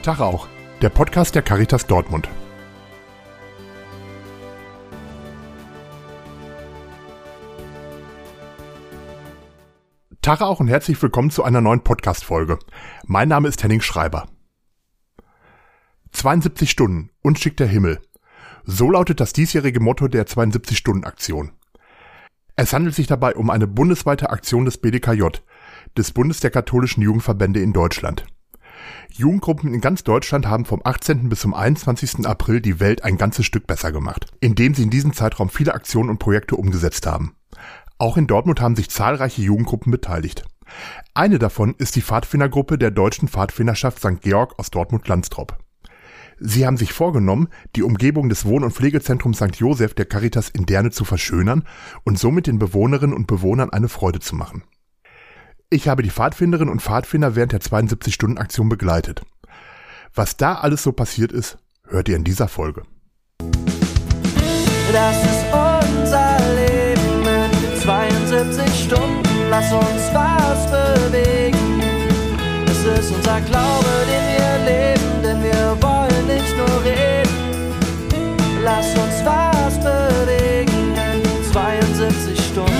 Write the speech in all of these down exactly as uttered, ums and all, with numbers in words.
Tag auch, der Podcast der Caritas Dortmund. Tag auch und herzlich willkommen zu einer neuen Podcast-Folge. Mein Name ist Henning Schreiber. zweiundsiebzig Stunden, uns schickt der Himmel. So lautet das diesjährige Motto der zweiundsiebzig-Stunden-Aktion. Es handelt sich dabei um eine bundesweite Aktion des B D K J, des Bundes der katholischen Jugendverbände in Deutschland. Jugendgruppen in ganz Deutschland haben vom achtzehnten bis zum einundzwanzigsten April die Welt ein ganzes Stück besser gemacht, indem sie in diesem Zeitraum viele Aktionen und Projekte umgesetzt haben. Auch in Dortmund haben sich zahlreiche Jugendgruppen beteiligt. Eine davon ist die Pfadfindergruppe der Deutschen Pfadfinderschaft Sankt Georg aus Dortmund-Glanztrop. Sie haben sich vorgenommen, die Umgebung des Wohn- und Pflegezentrums Sankt Joseph der Caritas in Derne zu verschönern und somit den Bewohnerinnen und Bewohnern eine Freude zu machen. Ich habe die Pfadfinderinnen und Pfadfinder während der zweiundsiebzig-Stunden-Aktion begleitet. Was da alles so passiert ist, hört ihr in dieser Folge. Das ist unser Leben in zweiundsiebzig Stunden, lass uns was bewegen. Es ist unser Glaube, den wir leben, denn wir wollen nicht nur reden. Lass uns was bewegen in zweiundsiebzig Stunden.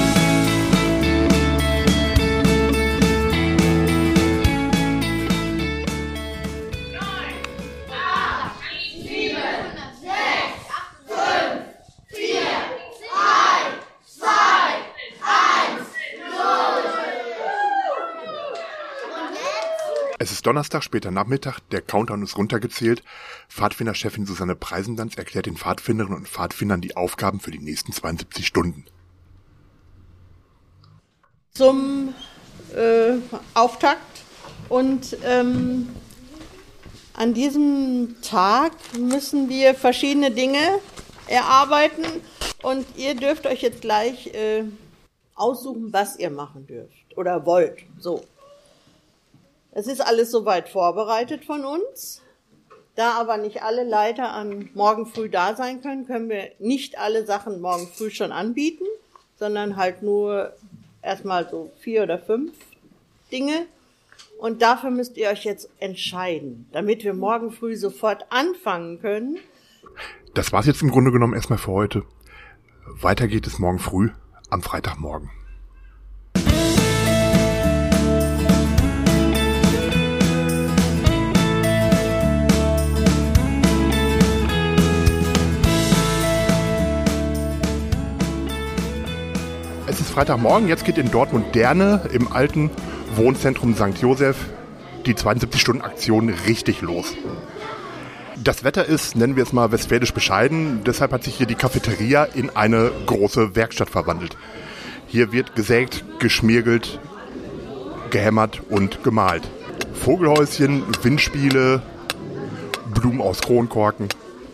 Es ist Donnerstag, später Nachmittag, der Countdown ist runtergezählt. Pfadfinderchefin Susanne Preisendanz erklärt den Pfadfinderinnen und Pfadfindern die Aufgaben für die nächsten zweiundsiebzig Stunden. Zum äh, Auftakt und ähm, an diesem Tag müssen wir verschiedene Dinge erarbeiten und ihr dürft euch jetzt gleich äh, aussuchen, was ihr machen dürft oder wollt, so. Es ist alles soweit vorbereitet von uns. Da aber nicht alle Leiter an morgen früh da sein können, können wir nicht alle Sachen morgen früh schon anbieten, sondern halt nur erstmal so vier oder fünf Dinge. Und dafür müsst ihr euch jetzt entscheiden, damit wir morgen früh sofort anfangen können. Das war's jetzt im Grunde genommen erstmal für heute. Weiter geht es morgen früh, am Freitagmorgen. Es ist Freitagmorgen, jetzt geht in Dortmund-Derne im alten Wohnzentrum Sankt Joseph die zweiundsiebzig-Stunden-Aktion richtig los. Das Wetter ist, nennen wir es mal, westfälisch bescheiden, deshalb hat sich hier die Cafeteria in eine große Werkstatt verwandelt. Hier wird gesägt, geschmirgelt, gehämmert und gemalt. Vogelhäuschen, Windspiele, Blumen aus Kronkorken.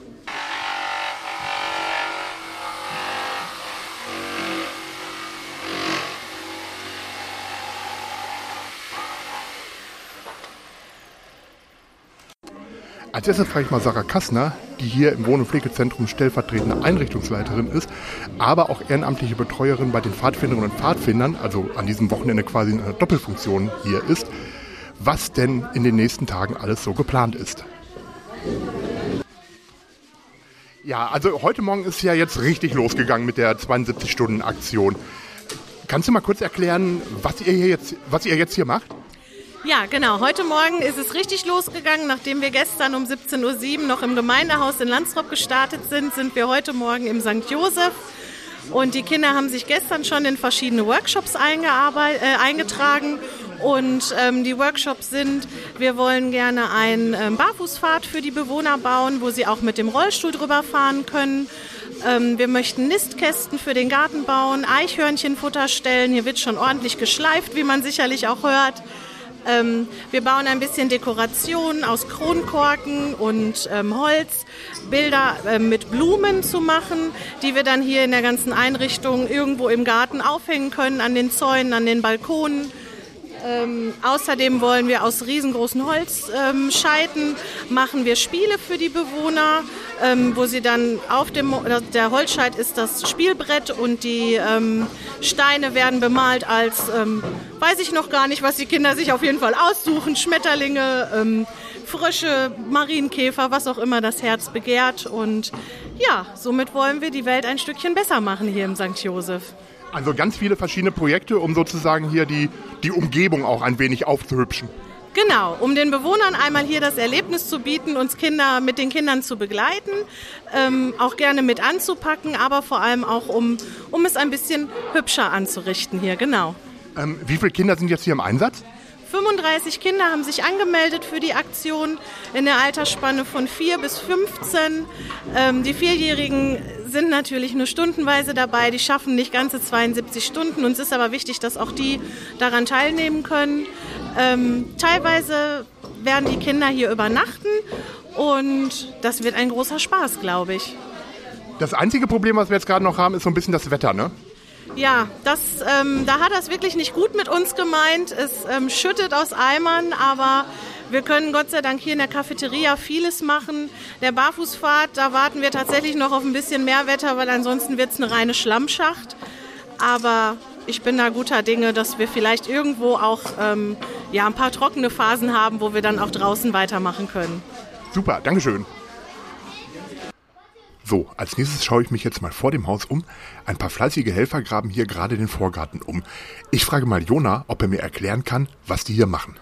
Als erstes frage ich mal Sarah Kassner, die hier im Wohn- und Pflegezentrum stellvertretende Einrichtungsleiterin ist, aber auch ehrenamtliche Betreuerin bei den Pfadfinderinnen und Pfadfindern, also an diesem Wochenende quasi in einer Doppelfunktion hier ist, was denn in den nächsten Tagen alles so geplant ist. Ja, also heute Morgen ist ja jetzt richtig losgegangen mit der zweiundsiebzig-Stunden-Aktion. Kannst du mal kurz erklären, was ihr hier jetzt, was ihr jetzt hier macht? Ja, genau. Heute Morgen ist es richtig losgegangen. Nachdem wir gestern um siebzehn Uhr sieben noch im Gemeindehaus in Lanztrop gestartet sind, sind wir heute Morgen im Sankt Joseph. Und die Kinder haben sich gestern schon in verschiedene Workshops eingearbeitet, äh, eingetragen. Und ähm, die Workshops sind, wir wollen gerne einen ähm, Barfußpfad für die Bewohner bauen, wo sie auch mit dem Rollstuhl drüber fahren können. Ähm, wir möchten Nistkästen für den Garten bauen, Eichhörnchenfutter stellen. Hier wird schon ordentlich geschleift, wie man sicherlich auch hört. Ähm, wir bauen ein bisschen Dekoration aus Kronkorken und ähm, Holz, Bilder äh, mit Blumen zu machen, die wir dann hier in der ganzen Einrichtung irgendwo im Garten aufhängen können, an den Zäunen, an den Balkonen. Ähm, außerdem wollen wir aus riesengroßen Holzscheiten ähm, machen wir Spiele für die Bewohner, ähm, wo sie dann auf dem, der Holzscheit ist das Spielbrett und die ähm, Steine werden bemalt als, ähm, weiß ich noch gar nicht, was die Kinder sich auf jeden Fall aussuchen, Schmetterlinge, ähm, Frösche, Marienkäfer, was auch immer das Herz begehrt. Und ja, somit wollen wir die Welt ein Stückchen besser machen hier im Sankt Joseph. Also ganz viele verschiedene Projekte, um sozusagen hier die, die Umgebung auch ein wenig aufzuhübschen. Genau, um den Bewohnern einmal hier das Erlebnis zu bieten, uns Kinder mit den Kindern zu begleiten, ähm, auch gerne mit anzupacken, aber vor allem auch, um, um es ein bisschen hübscher anzurichten hier, genau. Ähm, wie viele Kinder sind jetzt hier im Einsatz? fünfunddreißig Kinder haben sich angemeldet für die Aktion in der Altersspanne von vier bis fünfzehn. Ähm, die Vierjährigen sind natürlich nur stundenweise dabei, die schaffen nicht ganze zweiundsiebzig Stunden. Uns ist aber wichtig, dass auch die daran teilnehmen können. Ähm, teilweise werden die Kinder hier übernachten und das wird ein großer Spaß, glaube ich. Das einzige Problem, was wir jetzt gerade noch haben, ist so ein bisschen das Wetter, ne? Ja, das, ähm, da hat er es wirklich nicht gut mit uns gemeint. Es ähm, schüttet aus Eimern, aber wir können Gott sei Dank hier in der Cafeteria vieles machen. Der Barfußpfad, da warten wir tatsächlich noch auf ein bisschen mehr Wetter, weil ansonsten wird es eine reine Schlammschacht. Aber ich bin da guter Dinge, dass wir vielleicht irgendwo auch ähm, ja, ein paar trockene Phasen haben, wo wir dann auch draußen weitermachen können. Super, Dankeschön. So, als nächstes schaue ich mich jetzt mal vor dem Haus um. Ein paar fleißige Helfer graben hier gerade den Vorgarten um. Ich frage mal Jona, ob er mir erklären kann, was die hier machen.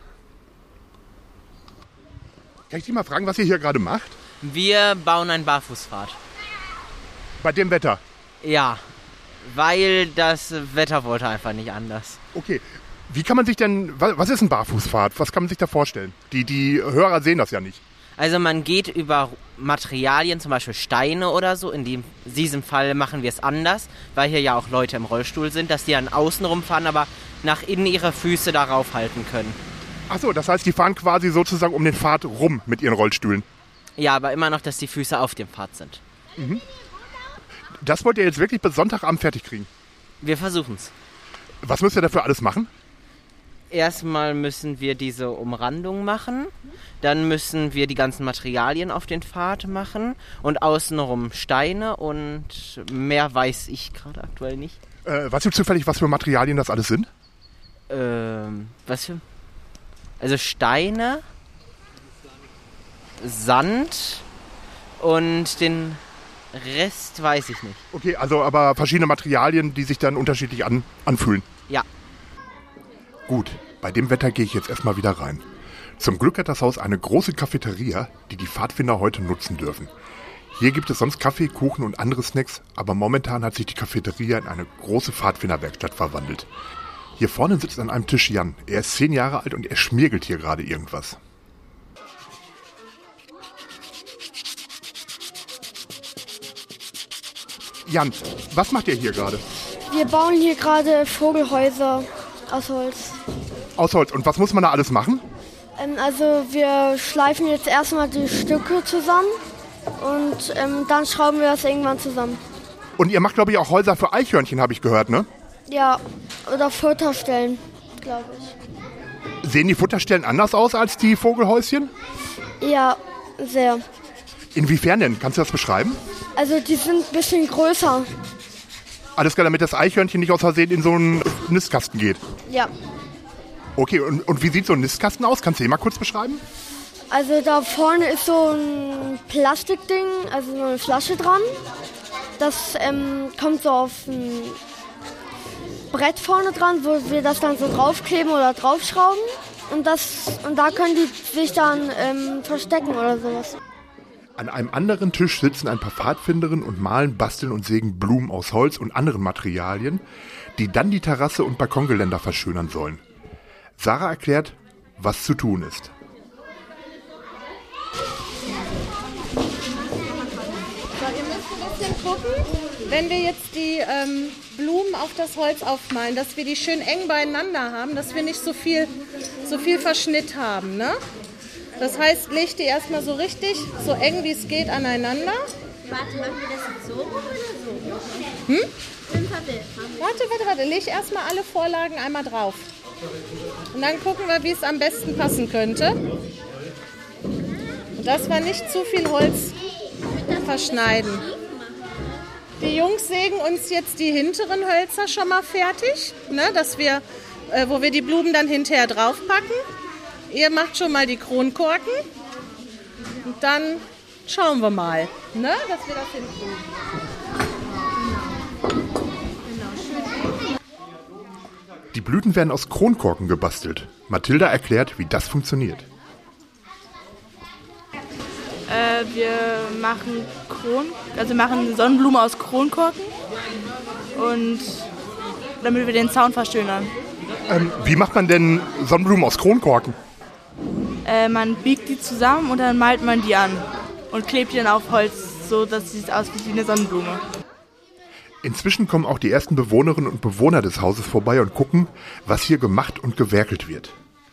Kann ich dich mal fragen, was ihr hier gerade macht? Wir bauen einen Barfußpfad. Bei dem Wetter? Ja, weil das Wetter wollte einfach nicht anders. Okay, wie kann man sich denn, was ist ein Barfußpfad? Was kann man sich da vorstellen? Die, die Hörer sehen das ja nicht. Also man geht über Materialien, zum Beispiel Steine oder so. In diesem Fall machen wir es anders, weil hier ja auch Leute im Rollstuhl sind, dass die dann außen rumfahren, aber nach innen ihre Füße darauf halten können. Ach so, das heißt, die fahren quasi sozusagen um den Pfad rum mit ihren Rollstühlen. Ja, aber immer noch, dass die Füße auf dem Pfad sind. Mhm. Das wollt ihr jetzt wirklich bis Sonntagabend fertig kriegen? Wir versuchen es. Was müsst ihr dafür alles machen? Erstmal müssen wir diese Umrandung machen, dann müssen wir die ganzen Materialien auf den Pfad machen und außenrum Steine und mehr weiß ich gerade aktuell nicht. Äh, weißt du zufällig, was für Materialien das alles sind? Ähm, was für... Also Steine, Sand und den Rest weiß ich nicht. Okay, also aber verschiedene Materialien, die sich dann unterschiedlich an, anfühlen. Ja. Gut, bei dem Wetter gehe ich jetzt erstmal wieder rein. Zum Glück hat das Haus eine große Cafeteria, die die Pfadfinder heute nutzen dürfen. Hier gibt es sonst Kaffee, Kuchen und andere Snacks, aber momentan hat sich die Cafeteria in eine große Pfadfinderwerkstatt verwandelt. Hier vorne sitzt an einem Tisch Jan. Er ist zehn Jahre alt und er schmirgelt hier gerade irgendwas. Jan, was macht ihr hier gerade? Wir bauen hier gerade Vogelhäuser aus Holz. Aus Holz. Und was muss man da alles machen? Ähm, also wir schleifen jetzt erstmal die Stücke zusammen und ähm, dann schrauben wir das irgendwann zusammen. Und ihr macht, glaube ich, auch Häuser für Eichhörnchen, habe ich gehört, ne? Ja, oder Futterstellen, glaube ich. Sehen die Futterstellen anders aus als die Vogelhäuschen? Ja, sehr. Inwiefern denn? Kannst du das beschreiben? Also die sind ein bisschen größer. Alles klar, damit das Eichhörnchen nicht aus Versehen in so einen Nistkasten geht? Ja. Okay, und, und wie sieht so ein Nistkasten aus? Kannst du den mal kurz beschreiben? Also da vorne ist so ein Plastikding, also so eine Flasche dran. Das ähm, kommt so auf ein Brett vorne dran, wo wir das dann so draufkleben oder draufschrauben. Und, das, und da können die sich dann ähm, verstecken oder sowas. An einem anderen Tisch sitzen ein paar Pfadfinderinnen und malen, basteln und sägen Blumen aus Holz und anderen Materialien, die dann die Terrasse und Balkongeländer verschönern sollen. Sarah erklärt, was zu tun ist. So, ihr müsst ein bisschen gucken, wenn wir jetzt die ähm, Blumen auf das Holz aufmalen, dass wir die schön eng beieinander haben, dass wir nicht so viel, so viel Verschnitt haben, ne? Das heißt, leg die erstmal so richtig, so eng wie es geht aneinander. Warte, machen wir das jetzt so oder so? Hm? Warte, warte, warte. Leg erstmal alle Vorlagen einmal drauf. Und dann gucken wir, wie es am besten passen könnte. Und dass wir nicht zu viel Holz verschneiden. Die Jungs sägen uns jetzt die hinteren Hölzer schon mal fertig, ne, dass wir, äh, wo wir die Blumen dann hinterher draufpacken. Ihr macht schon mal die Kronkorken. Und dann schauen wir mal, ne, dass wir das hinkriegen. Die Blüten werden aus Kronkorken gebastelt. Mathilda erklärt, wie das funktioniert. Äh, wir machen Kron, also machen Sonnenblume aus Kronkorken und damit wir den Sound verschönern. Ähm, wie macht man denn Sonnenblumen aus Kronkorken? Äh, man biegt die zusammen und dann malt man die an und klebt die dann auf Holz, so dass sie aussieht wie eine Sonnenblume. Inzwischen kommen auch die ersten Bewohnerinnen und Bewohner des Hauses vorbei und gucken, was hier gemacht und gewerkelt wird.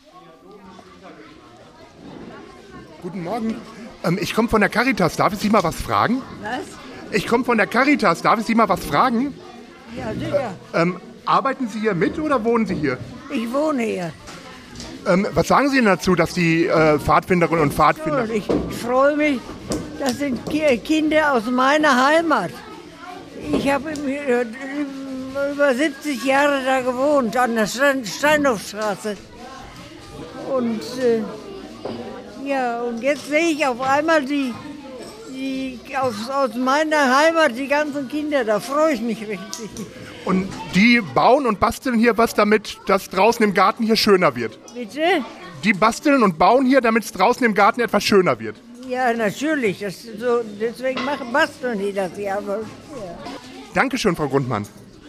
Guten Morgen. Ähm, ich komme von der Caritas. Darf ich Sie mal was fragen? Was? Ich komme von der Caritas. Darf ich Sie mal was fragen? Ja, sicher. Äh, ähm, arbeiten Sie hier mit oder wohnen Sie hier? Ich wohne hier. Ähm, was sagen Sie denn dazu, dass die äh, Pfadfinderinnen und Pfadfinder... Und ich freue mich, das sind Ki- Kinder aus meiner Heimat. Ich habe über siebzig Jahre da gewohnt, an der Stein- Steinhofstraße. Und äh, ja, und jetzt sehe ich auf einmal die, die aus, aus meiner Heimat, die ganzen Kinder, da freue ich mich richtig. Und die bauen und basteln hier was, damit das draußen im Garten hier schöner wird. Bitte? Die basteln und bauen hier, damit es draußen im Garten etwas schöner wird. Ja, natürlich. Das so, deswegen machen, basteln die das ja. Aber, ja. Dankeschön, Frau Grundmann.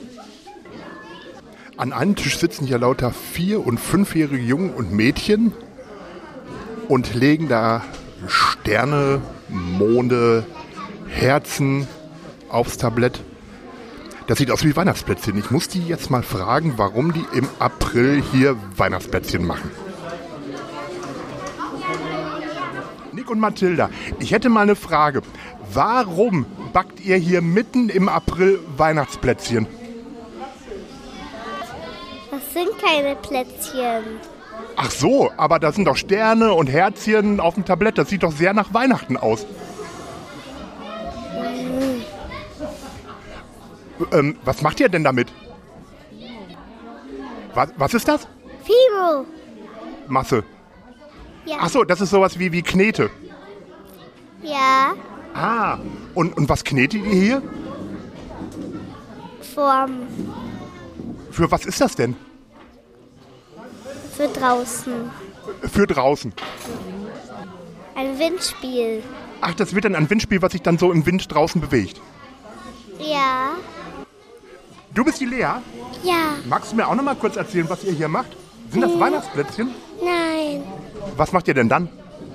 An einem Tisch sitzen hier lauter vier- und fünfjährige Jungen und Mädchen und legen da Sterne, Monde, Herzen aufs Tablett. Das sieht aus wie Weihnachtsplätzchen. Ich muss die jetzt mal fragen, warum die im April hier Weihnachtsplätzchen machen. Nick und Mathilda, ich hätte mal eine Frage. Warum backt ihr hier mitten im April Weihnachtsplätzchen? Das sind keine Plätzchen. Ach so, aber da sind doch Sterne und Herzchen auf dem Tablett. Das sieht doch sehr nach Weihnachten aus. Mhm. Ähm, was macht ihr denn damit? Was, was ist das? Fimo. Masse. Ja. Ach so, das ist sowas wie, wie Knete. Ja. Ah, und, und was knetet ihr hier? Form. Für was ist das denn? Für draußen. Für draußen. Ein Windspiel. Ach, das wird dann ein Windspiel, was sich dann so im Wind draußen bewegt. Ja. Du bist die Lea? Ja. Magst du mir auch noch mal kurz erzählen, was ihr hier macht? Sind das Hm. Weihnachtsplätzchen? Nein. Was macht ihr denn dann?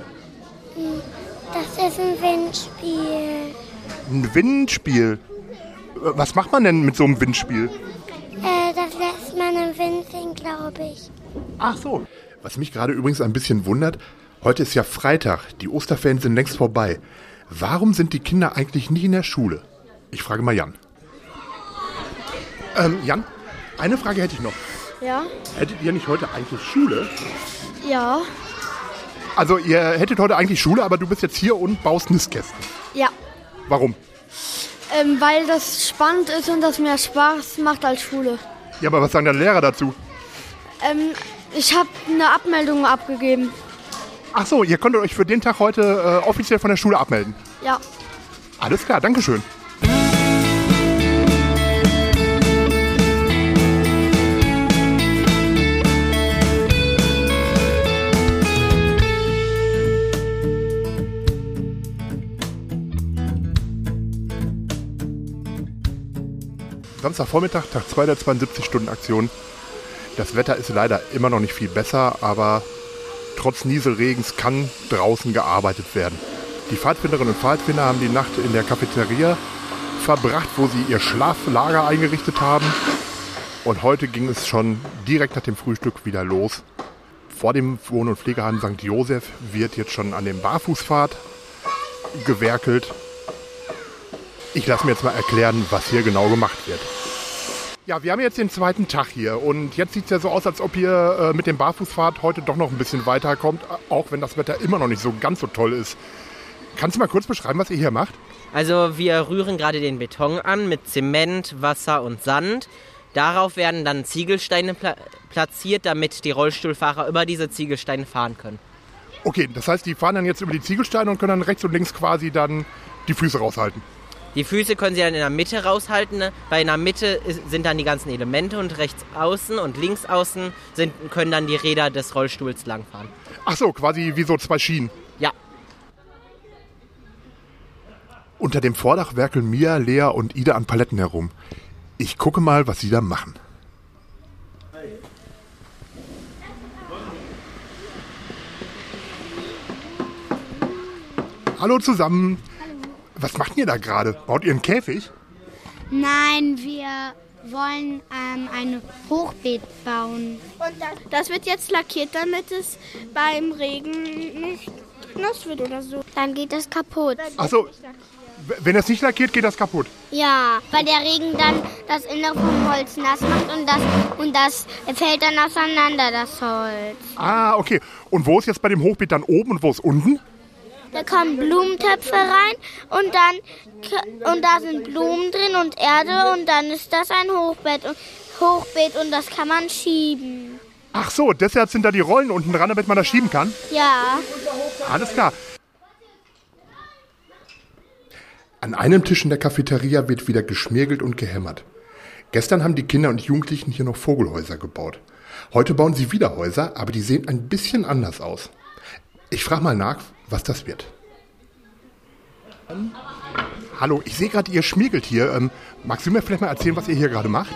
Das ist ein Windspiel. Ein Windspiel? Was macht man denn mit so einem Windspiel? Äh, das lässt man im Wind sehen, glaube ich. Ach so. Was mich gerade übrigens ein bisschen wundert, heute ist ja Freitag, die Osterferien sind längst vorbei. Warum sind die Kinder eigentlich nicht in der Schule? Ich frage mal Jan. Ähm, Jan, eine Frage hätte ich noch. Ja? Hättet ihr nicht heute eigentlich Schule? Ja. Also ihr hättet heute eigentlich Schule, aber du bist jetzt hier und baust Nistkästen. Ja. Warum? Ähm, weil das spannend ist und das mehr Spaß macht als Schule. Ja, aber was sagen deine Lehrer dazu? Ähm, ich habe eine Abmeldung abgegeben. Ach so, ihr konntet euch für den Tag heute äh, offiziell von der Schule abmelden. Ja. Alles klar, Dankeschön. Samstagvormittag, Tag zwei der zweiundsiebzig-Stunden-Aktion. Das Wetter ist leider immer noch nicht viel besser, aber trotz Nieselregens kann draußen gearbeitet werden. Die Pfadfinderinnen und Pfadfinder haben die Nacht in der Cafeteria verbracht, wo sie ihr Schlaflager eingerichtet haben. Und heute ging es schon direkt nach dem Frühstück wieder los. Vor dem Wohn- und Pflegeheim Sankt Josef wird jetzt schon an dem Barfußpfad gewerkelt. Ich lasse mir jetzt mal erklären, was hier genau gemacht wird. Ja, wir haben jetzt den zweiten Tag hier und jetzt sieht es ja so aus, als ob ihr äh, mit dem Barfußpfad heute doch noch ein bisschen weiterkommt, auch wenn das Wetter immer noch nicht so ganz so toll ist. Kannst du mal kurz beschreiben, was ihr hier macht? Also wir rühren gerade den Beton an mit Zement, Wasser und Sand. Darauf werden dann Ziegelsteine pla- platziert, damit die Rollstuhlfahrer über diese Ziegelsteine fahren können. Okay, das heißt, die fahren dann jetzt über die Ziegelsteine und können dann rechts und links quasi dann die Füße raushalten. Die Füße können sie dann in der Mitte raushalten. Ne? Bei in der Mitte ist, sind dann die ganzen Elemente und rechts außen und links außen sind, können dann die Räder des Rollstuhls langfahren. Ach so, quasi wie so zwei Schienen. Ja. Unter dem Vordach werkeln Mia, Lea und Ida an Paletten herum. Ich gucke mal, was sie da machen. Hallo zusammen. Was macht ihr da gerade? Baut ihr einen Käfig? Nein, wir wollen ähm, ein Hochbeet bauen. Und das, das wird jetzt lackiert, damit es beim Regen nicht nass wird oder so. Dann geht es kaputt. Achso, wenn es nicht lackiert, geht das kaputt? Ja, weil der Regen dann das Innere vom Holz nass macht und das, und das fällt dann auseinander, das Holz. Ah, okay. Und wo ist jetzt bei dem Hochbeet dann oben und wo ist unten? Da kommen Blumentöpfe rein und dann und da sind Blumen drin und Erde und dann ist das ein Hochbeet und, Hochbeet und das kann man schieben. Ach so, deshalb sind da die Rollen unten dran, damit man das schieben kann? Ja. Alles klar. An einem Tisch in der Cafeteria wird wieder geschmirgelt und gehämmert. Gestern haben die Kinder und Jugendlichen hier noch Vogelhäuser gebaut. Heute bauen sie wieder Häuser, aber die sehen ein bisschen anders aus. Ich frage mal nach, was das wird. Ähm, hallo, ich sehe gerade, ihr schmirgelt hier. Ähm, magst du mir vielleicht mal erzählen, was ihr hier gerade macht?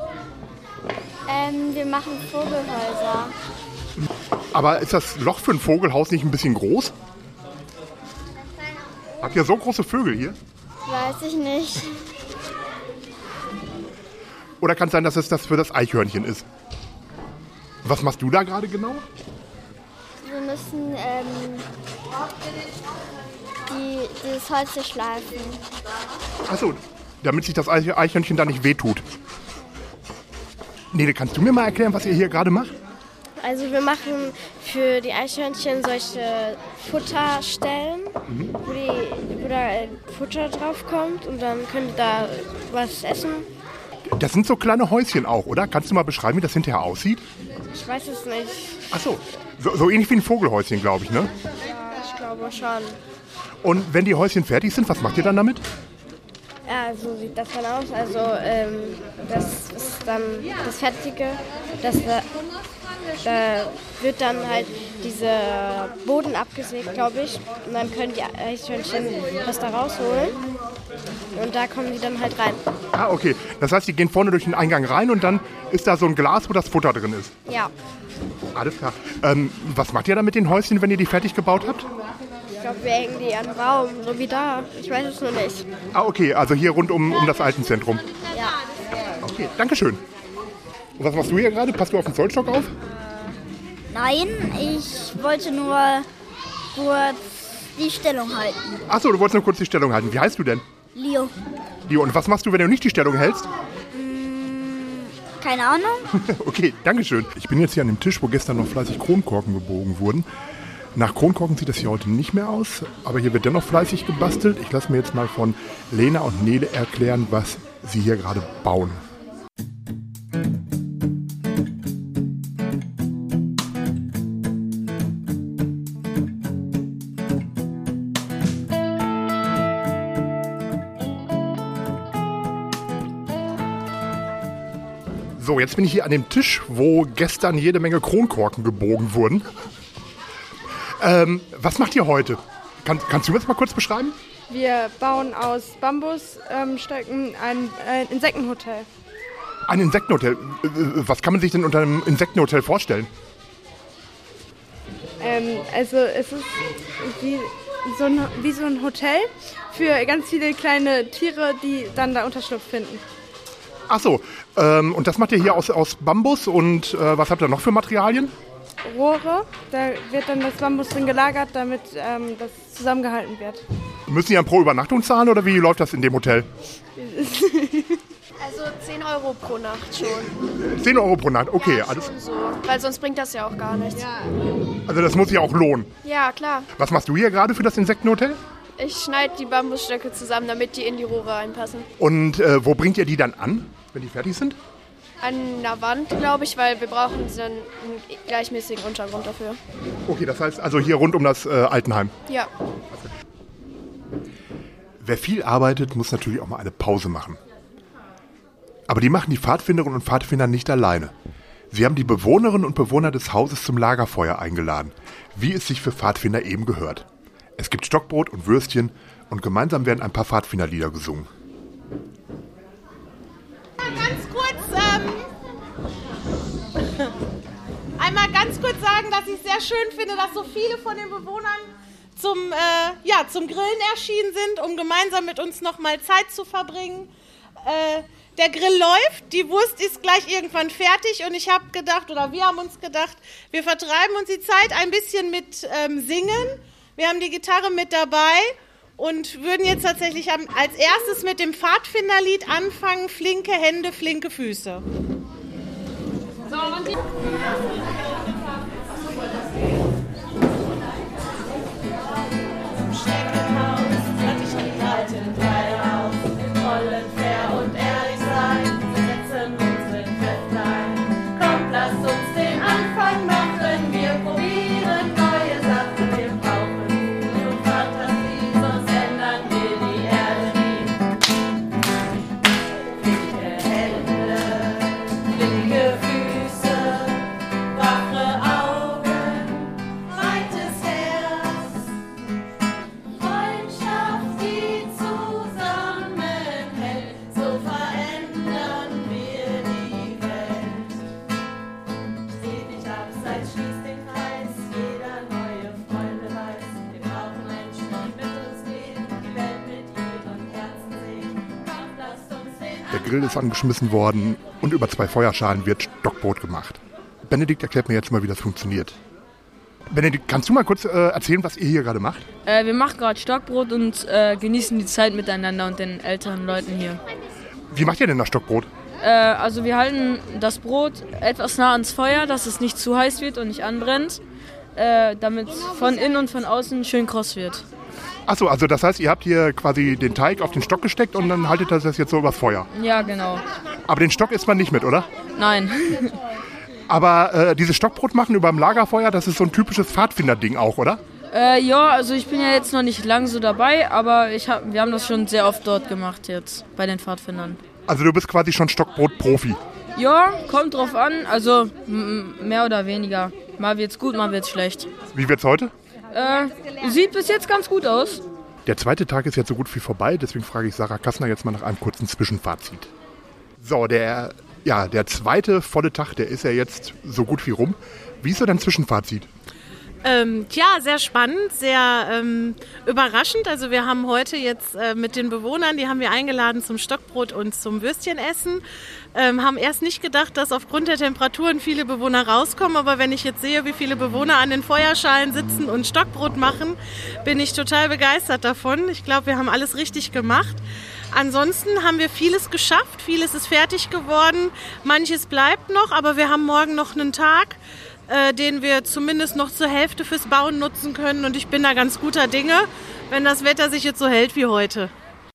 Ähm, wir machen Vogelhäuser. Aber ist das Loch für ein Vogelhaus nicht ein bisschen groß? Habt ihr so große Vögel hier? Weiß ich nicht. Oder kann es sein, dass es das für das Eichhörnchen ist? Was machst du da gerade genau? Wir müssen ähm, die, das Holz schleifen. Achso, damit sich das Eichhörnchen da nicht wehtut. Nele, kannst du mir mal erklären, was ihr hier gerade macht? Also wir machen für die Eichhörnchen solche Futterstellen, mhm. wo, die, wo da Futter drauf kommt und dann können die da was essen. Das sind so kleine Häuschen auch, oder? Kannst du mal beschreiben, wie das hinterher aussieht? Ich weiß es nicht. Ach so, so, so ähnlich wie ein Vogelhäuschen, glaube ich, ne? Ja, ich glaube schon. Und wenn die Häuschen fertig sind, was macht ihr dann damit? Ja, so sieht das dann aus. Also ähm, das ist dann das Fertige. Das, da, da wird dann halt dieser Boden abgesägt, glaube ich. Und dann können die Eichhörnchen das da rausholen. Und da kommen die dann halt rein. Ah, okay. Das heißt, die gehen vorne durch den Eingang rein und dann ist da so ein Glas, wo das Futter drin ist. Ja. Alles klar. Ähm, was macht ihr da mit den Häuschen, wenn ihr die fertig gebaut habt? Ich glaube, wir hängen die an den Baum, so wie da. Ich weiß es nur nicht. Ah, okay. Also hier rund um, um das Altenzentrum. Ja. Okay, danke schön. Und was machst du hier gerade? Passt du auf den Zollstock auf? Nein, ich wollte nur kurz die Stellung halten. Achso, du wolltest nur kurz die Stellung halten. Wie heißt du denn? Leo. Leo, und was machst du, wenn du nicht die Stellung hältst? Keine Ahnung. Okay, danke schön. Ich bin jetzt hier an dem Tisch, wo gestern noch fleißig Kronkorken gebogen wurden. Nach Kronkorken sieht das hier heute nicht mehr aus, aber hier wird dennoch fleißig gebastelt. Ich lasse mir jetzt mal von Lena und Nele erklären, was sie hier gerade bauen. So, jetzt bin ich hier an dem Tisch, wo gestern jede Menge Kronkorken gebogen wurden. Ähm, was macht ihr heute? Kann, kannst du mir das mal kurz beschreiben? Wir bauen aus Bambusstöcken ein, ein Insektenhotel. Ein Insektenhotel? Was kann man sich denn unter einem Insektenhotel vorstellen? Ähm, also es ist wie so, ein, wie so ein Hotel für ganz viele kleine Tiere, die dann da Unterschlupf finden. Ach so, ähm, und das macht ihr hier aus, aus Bambus und äh, was habt ihr noch für Materialien? Rohre, da wird dann das Bambus drin gelagert, damit ähm, das zusammengehalten wird. Müssen die dann pro Übernachtung zahlen oder wie läuft das in dem Hotel? Also zehn Euro pro Nacht schon. zehn Euro pro Nacht, okay. Ja, alles. So, weil sonst bringt das ja auch gar nichts. Ja, also das muss sich auch lohnen. ja klar. Was machst du hier gerade für das Insektenhotel? Ich schneide die Bambusstöcke zusammen, damit die in die Rohre reinpassen. Und äh, wo bringt ihr die dann an, wenn die fertig sind? An der Wand, glaube ich, weil wir brauchen so einen gleichmäßigen Untergrund dafür. Okay, das heißt also hier rund um das äh, Altenheim. Ja. Wer viel arbeitet, muss natürlich auch mal eine Pause machen. Aber die machen die Pfadfinderinnen und Pfadfinder nicht alleine. Sie haben die Bewohnerinnen und Bewohner des Hauses zum Lagerfeuer eingeladen, wie es sich für Pfadfinder eben gehört. Es gibt Stockbrot und Würstchen und gemeinsam werden ein paar Pfadfinderlieder gesungen. Ganz kurz, ähm, einmal ganz kurz sagen, dass ich es sehr schön finde, dass so viele von den Bewohnern zum, äh, ja, zum Grillen erschienen sind, um gemeinsam mit uns nochmal Zeit zu verbringen. Äh, der Grill läuft, die Wurst ist gleich irgendwann fertig und ich habe gedacht, oder wir haben uns gedacht, wir vertreiben uns die Zeit ein bisschen mit ähm, Singen. Wir haben die Gitarre mit dabei und würden jetzt tatsächlich als erstes mit dem Pfadfinderlied anfangen, flinke Hände, flinke Füße. So, und die Schneckenhaus, hatte ich die alten Teile auf. Wir wollen fair und ehrlich sein, wir setzen unseren Kräfte ein. Kommt, lasst uns den Anfang machen, wir probieren neue Sachen, wir brauchen Mut und Fantasie, sonst ändern wir die Erde nie. Flinke Hände, flinke Füße, wache Augen, weites Herz. Freundschaft, die zusammenhält, so verändern wir die Welt. Steht nicht abseits, schließt den Kreis, jeder neue Freunde weiß, wir brauchen Menschen, die mit uns gehen, die Welt mit ihrem Herzen sehen. Kommt, lasst uns den Der Grill ist angeschmissen worden und über zwei Feuerschalen wird Stockbrot gemacht. Benedikt erklärt mir jetzt mal, wie das funktioniert. Benedikt, kannst du mal kurz äh, erzählen, was ihr hier gerade macht? Äh, wir machen gerade Stockbrot und äh, genießen die Zeit miteinander und den älteren Leuten hier. Wie macht ihr denn das Stockbrot? Äh, also wir halten das Brot etwas nah ans Feuer, dass es nicht zu heiß wird und nicht anbrennt, äh, damit es von innen und von außen schön kross wird. Achso, also das heißt, ihr habt hier quasi den Teig auf den Stock gesteckt und dann haltet das jetzt so übers Feuer. Ja, genau. Aber den Stock isst man nicht mit, oder? Nein. Aber äh, dieses Stockbrot machen über dem Lagerfeuer, das ist so ein typisches Pfadfinder-Ding auch, oder? Äh, ja, also ich bin ja jetzt noch nicht lang so dabei, aber ich hab, wir haben das schon sehr oft dort gemacht jetzt, bei den Pfadfindern. Also du bist quasi schon Stockbrot-Profi. Ja, kommt drauf an, also m- mehr oder weniger. Mal wird's gut, mal wird's schlecht. Wie wird's heute? Äh, sieht bis jetzt ganz gut aus. Der zweite Tag ist jetzt so gut wie vorbei, deswegen frage ich Sarah Kassner jetzt mal nach einem kurzen Zwischenfazit. So, der, ja, der zweite volle Tag, der ist ja jetzt so gut wie rum. Wie ist so dein Zwischenfazit? Ähm, ja, sehr spannend, sehr ähm, überraschend. Also wir haben heute jetzt äh, mit den Bewohnern, die haben wir eingeladen zum Stockbrot und zum Würstchenessen. Ähm, haben erst nicht gedacht, dass aufgrund der Temperaturen viele Bewohner rauskommen. Aber wenn ich jetzt sehe, wie viele Bewohner an den Feuerschalen sitzen und Stockbrot machen, bin ich total begeistert davon. Ich glaube, wir haben alles richtig gemacht. Ansonsten haben wir vieles geschafft, vieles ist fertig geworden. Manches bleibt noch, aber wir haben morgen noch einen Tag, Äh, den wir zumindest noch zur Hälfte fürs Bauen nutzen können. Und ich bin da ganz guter Dinge, wenn das Wetter sich jetzt so hält wie heute.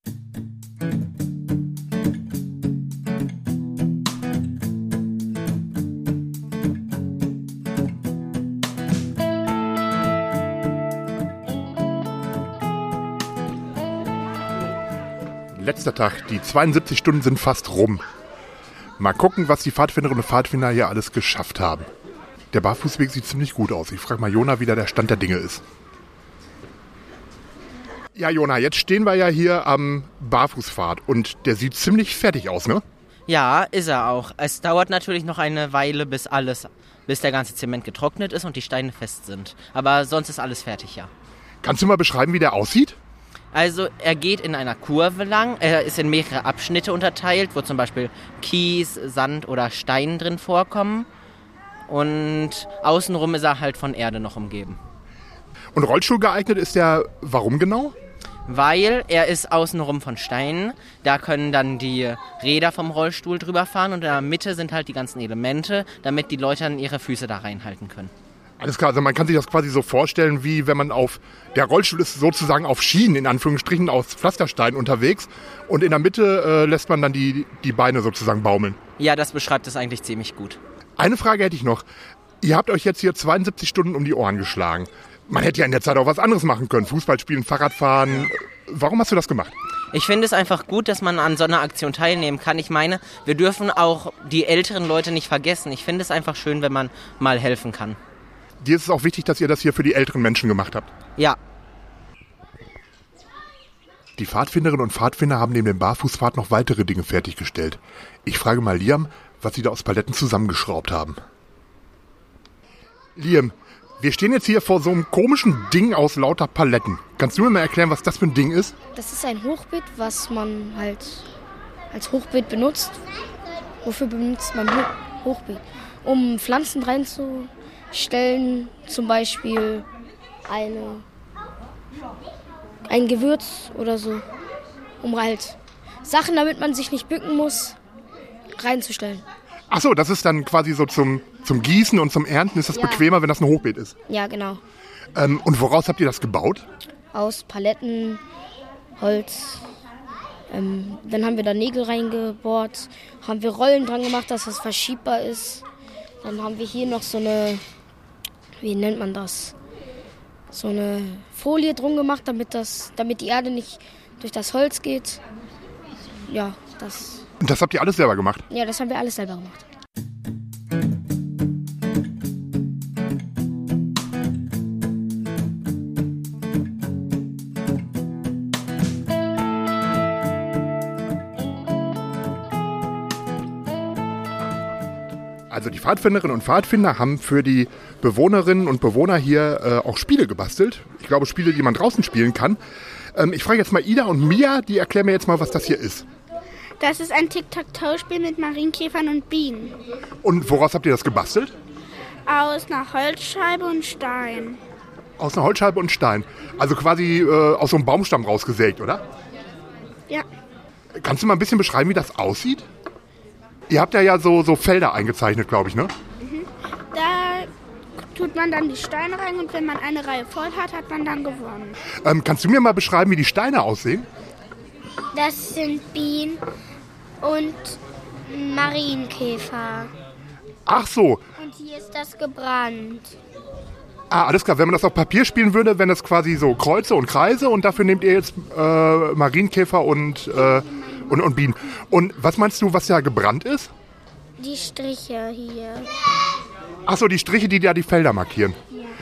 Letzter Tag, die zweiundsiebzig Stunden sind fast rum. Mal gucken, was die Pfadfinderinnen und Pfadfinder hier alles geschafft haben. Der Barfußweg sieht ziemlich gut aus. Ich frage mal Jona, wie da der Stand der Dinge ist. Ja, Jona, jetzt stehen wir ja hier am Barfußpfad und der sieht ziemlich fertig aus, ne? Ja, ist er auch. Es dauert natürlich noch eine Weile, bis alles, bis der ganze Zement getrocknet ist und die Steine fest sind. Aber sonst ist alles fertig, ja. Kannst du mal beschreiben, wie der aussieht? Also er geht in einer Kurve lang, er ist in mehrere Abschnitte unterteilt, wo zum Beispiel Kies, Sand oder Stein drin vorkommen. Und außenrum ist er halt von Erde noch umgeben. Und Rollstuhl geeignet ist der, warum genau? Weil er ist außenrum von Steinen, da können dann die Räder vom Rollstuhl drüber fahren und in der Mitte sind halt die ganzen Elemente, damit die Leute dann ihre Füße da reinhalten können. Alles klar, also man kann sich das quasi so vorstellen, wie wenn man auf, der Rollstuhl ist sozusagen auf Schienen, in Anführungsstrichen, aus Pflasterstein unterwegs und in der Mitte äh, lässt man dann die, die Beine sozusagen baumeln. Ja, das beschreibt es eigentlich ziemlich gut. Eine Frage hätte ich noch. Ihr habt euch jetzt hier zweiundsiebzig Stunden um die Ohren geschlagen. Man hätte ja in der Zeit auch was anderes machen können, Fußball spielen, Fahrrad fahren. Warum hast du das gemacht? Ich finde es einfach gut, dass man an so einer Aktion teilnehmen kann. Ich meine, wir dürfen auch die älteren Leute nicht vergessen. Ich finde es einfach schön, wenn man mal helfen kann. Dir ist es auch wichtig, dass ihr das hier für die älteren Menschen gemacht habt? Ja. Die Pfadfinderinnen und Pfadfinder haben neben dem Barfußpfad noch weitere Dinge fertiggestellt. Ich frage mal Liam, was sie da aus Paletten zusammengeschraubt haben. Liam, wir stehen jetzt hier vor so einem komischen Ding aus lauter Paletten. Kannst du mir mal erklären, was das für ein Ding ist? Das ist ein Hochbeet, was man halt als Hochbeet benutzt. Wofür benutzt man Ho- Hochbeet? Um Pflanzen reinzustellen, zum Beispiel eine, ein Gewürz oder so. Um halt Sachen, damit man sich nicht bücken muss, reinzustellen. Ach so, das ist dann quasi so zum, zum Gießen und zum Ernten ist das Ja. bequemer, wenn das ein Hochbeet ist. Ja, genau. Ähm, und woraus habt ihr das gebaut? Aus Paletten, Holz. Ähm, dann haben wir da Nägel reingebohrt, haben wir Rollen dran gemacht, dass das verschiebbar ist. Dann haben wir hier noch so eine, wie nennt man das? So eine Folie drum gemacht, damit, das, damit die Erde nicht durch das Holz geht. Ja, das... Und das habt ihr alles selber gemacht? Ja, das haben wir alles selber gemacht. Also die Pfadfinderinnen und Pfadfinder haben für die Bewohnerinnen und Bewohner hier äh, auch Spiele gebastelt. Ich glaube, Spiele, die man draußen spielen kann. Ähm, ich frage jetzt mal Ida und Mia, die erklären mir jetzt mal, was das hier ist. Das ist ein Tic-Tac-Toe-Spiel mit Marienkäfern und Bienen. Und woraus habt ihr das gebastelt? Aus einer Holzscheibe und Stein. Aus einer Holzscheibe und Stein. Also quasi äh, aus so einem Baumstamm rausgesägt, oder? Ja. Kannst du mal ein bisschen beschreiben, wie das aussieht? Ihr habt ja, ja so, so Felder eingezeichnet, glaube ich, ne? Mhm. Da tut man dann die Steine rein und wenn man eine Reihe voll hat, hat man dann gewonnen. Ähm, kannst du mir mal beschreiben, wie die Steine aussehen? Das sind Bienen und Marienkäfer. Ach so. Und hier ist das gebrannt. Ah, alles klar. Wenn man das auf Papier spielen würde, wären das quasi so Kreuze und Kreise und dafür nehmt ihr jetzt äh, Marienkäfer und, äh, und, und Bienen. Und was meinst du, was da gebrannt ist? Die Striche hier. Ach so, die Striche, die da die Felder markieren.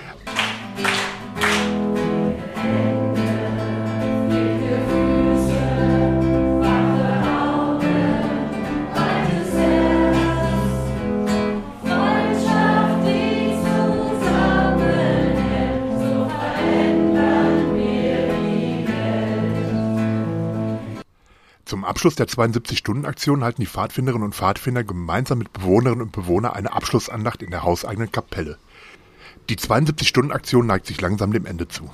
Zum Abschluss der zweiundsiebzig-Stunden-Aktion halten die Pfadfinderinnen und Pfadfinder gemeinsam mit Bewohnerinnen und Bewohnern eine Abschlussandacht in der hauseigenen Kapelle. Die zweiundsiebzig-Stunden-Aktion neigt sich langsam dem Ende zu.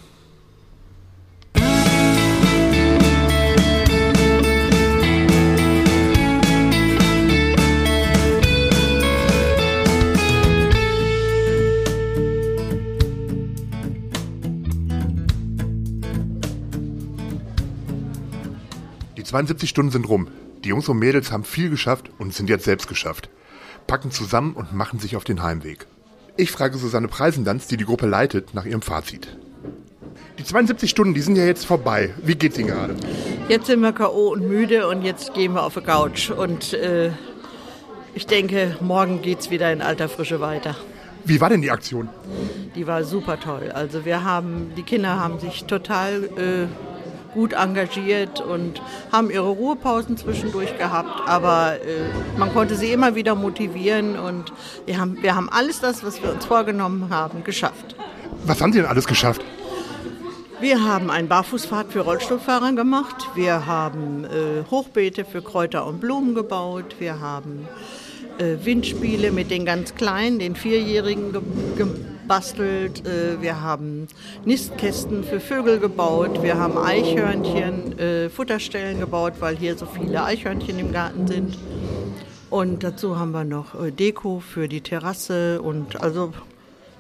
Die zweiundsiebzig Stunden sind rum. Die Jungs und Mädels haben viel geschafft und sind jetzt selbst geschafft. Packen zusammen und machen sich auf den Heimweg. Ich frage Susanne Preisendanz, die die Gruppe leitet, nach ihrem Fazit. Die zweiundsiebzig Stunden, die sind ja jetzt vorbei. Wie geht's Ihnen gerade? Jetzt sind wir K O und müde und jetzt gehen wir auf die Couch. Und äh, ich denke, morgen geht's wieder in alter Frische weiter. Wie war denn die Aktion? Die war super toll. Also wir haben, die Kinder haben sich total äh, gut engagiert und haben ihre Ruhepausen zwischendurch gehabt, aber äh, man konnte sie immer wieder motivieren und wir haben, wir haben alles das, was wir uns vorgenommen haben, geschafft. Was haben Sie denn alles geschafft? Wir haben einen Barfußpfad für Rollstuhlfahrer gemacht, wir haben äh, Hochbeete für Kräuter und Blumen gebaut, wir haben äh, Windspiele mit den ganz Kleinen, den Vierjährigen ge- gebastelt, äh, wir haben Nistkästen für Vögel gebaut, wir haben Eichhörnchen, äh, Futterstellen gebaut, weil hier so viele Eichhörnchen im Garten sind. Und dazu haben wir noch äh, Deko für die Terrasse und also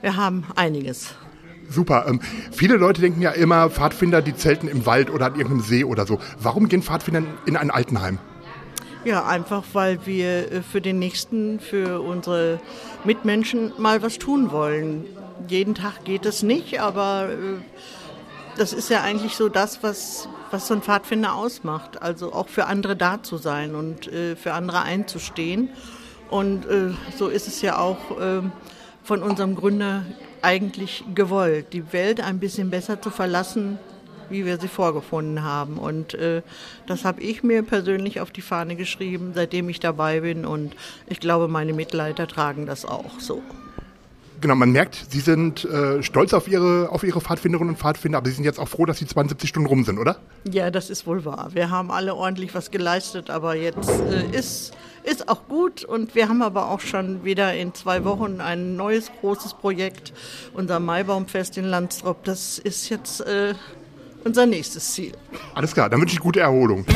wir haben einiges. Super. Ähm, viele Leute denken ja immer, Pfadfinder, die zelten im Wald oder an irgendeinem See oder so. Warum gehen Pfadfinder in ein Altenheim? Ja, einfach weil wir für den Nächsten, für unsere Mitmenschen mal was tun wollen. Jeden Tag geht es nicht, aber äh, das ist ja eigentlich so das, was, was so ein Pfadfinder ausmacht. Also auch für andere da zu sein und äh, für andere einzustehen. Und äh, so ist es ja auch äh, von unserem Gründer eigentlich gewollt, die Welt ein bisschen besser zu verlassen, wie wir sie vorgefunden haben. Und äh, das habe ich mir persönlich auf die Fahne geschrieben, seitdem ich dabei bin. Und ich glaube, meine Mitleiter tragen das auch so. Genau, man merkt, Sie sind äh, stolz auf Ihre, auf Ihre Pfadfinderinnen und Pfadfinder, aber Sie sind jetzt auch froh, dass die zweiundsiebzig Stunden rum sind, oder? Ja, das ist wohl wahr. Wir haben alle ordentlich was geleistet, aber jetzt äh, ist... Ist auch gut und wir haben aber auch schon wieder in zwei Wochen ein neues großes Projekt, unser Maibaumfest in Landstrop. Das ist jetzt äh, unser nächstes Ziel. Alles klar, dann wünsche ich gute Erholung.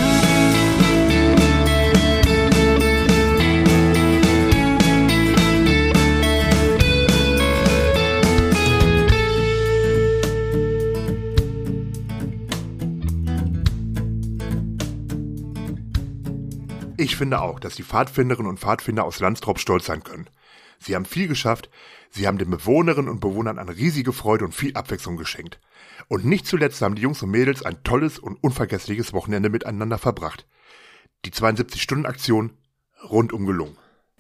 Ich finde auch, dass die Pfadfinderinnen und Pfadfinder aus Landstrop stolz sein können. Sie haben viel geschafft, sie haben den Bewohnerinnen und Bewohnern eine riesige Freude und viel Abwechslung geschenkt. Und nicht zuletzt haben die Jungs und Mädels ein tolles und unvergessliches Wochenende miteinander verbracht. Die zweiundsiebzig-Stunden-Aktion rundum gelungen.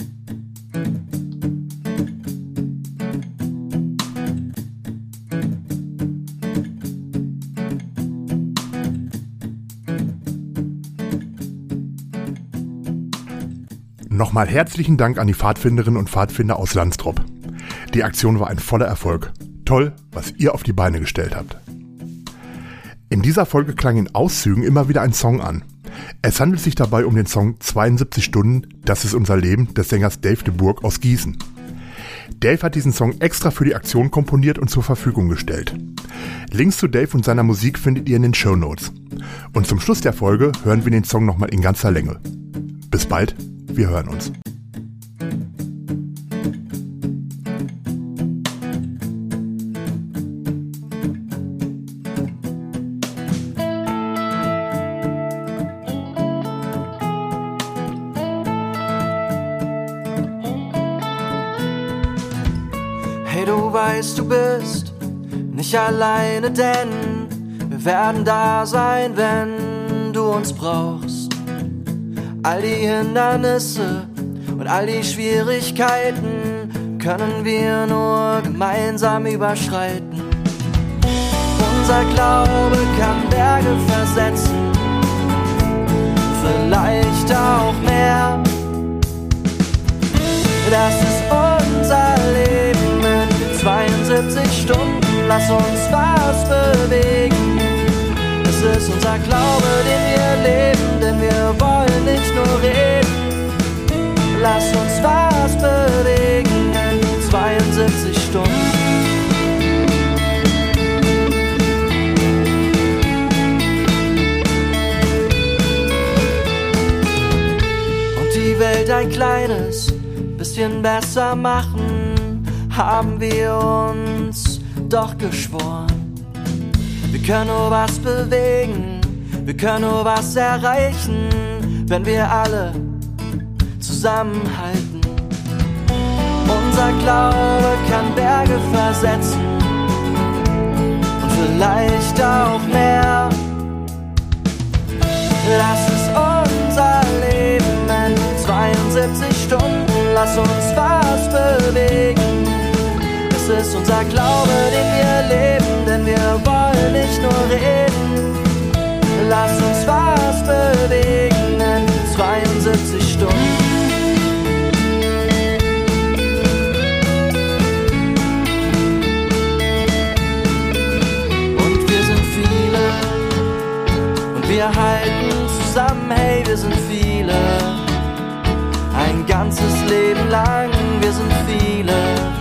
Nochmal herzlichen Dank an die Pfadfinderinnen und Pfadfinder aus Landstrop. Die Aktion war ein voller Erfolg. Toll, was ihr auf die Beine gestellt habt. In dieser Folge klang in Auszügen immer wieder ein Song an. Es handelt sich dabei um den Song zweiundsiebzig Stunden, das ist unser Leben des Sängers Dave de Burg aus Gießen. Dave hat diesen Song extra für die Aktion komponiert und zur Verfügung gestellt. Links zu Dave und seiner Musik findet ihr in den Shownotes. Und zum Schluss der Folge hören wir den Song nochmal in ganzer Länge. Bis bald. Wir hören uns. Hey, du weißt, du bist nicht alleine, denn wir werden da sein, wenn du uns brauchst. All die Hindernisse und all die Schwierigkeiten können wir nur gemeinsam überschreiten. Unser Glaube kann Berge versetzen, vielleicht auch mehr. Das ist unser Leben in zweiundsiebzig Stunden, lass uns was bewegen. Es ist unser Glaube, den wir leben, denn wir wollen nicht nur reden. Lass uns was bewegen in zweiundsiebzig Stunden. Und die Welt ein kleines bisschen besser machen, haben wir uns doch geschworen. Wir können nur was bewegen, wir können nur was erreichen, wenn wir alle zusammenhalten. Unser Glaube kann Berge versetzen und vielleicht auch mehr. Das ist unser Leben in zweiundsiebzig Stunden, lass uns was bewegen. Es ist unser Glaube, den wir leben, denn wir wollen nicht nur reden. Lass uns was bewegen in zweiundsiebzig Stunden. Und wir sind viele und wir halten zusammen, hey, wir sind viele. Ein ganzes Leben lang, wir sind viele.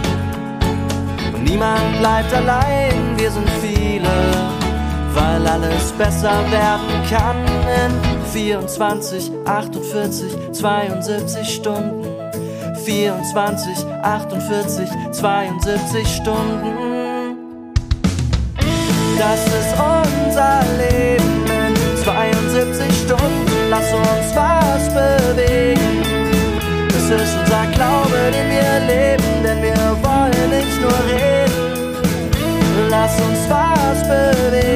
Niemand bleibt allein, wir sind viele, weil alles besser werden kann in vierundzwanzig, achtundvierzig, zweiundsiebzig Stunden. vierundzwanzig, achtundvierzig, zweiundsiebzig Stunden. Das ist unser Leben in zweiundsiebzig Stunden. Lass uns was bewegen. Es ist unser Glaube, den wir leben, denn wir wollen nicht nur reden. Lass uns was bewegen.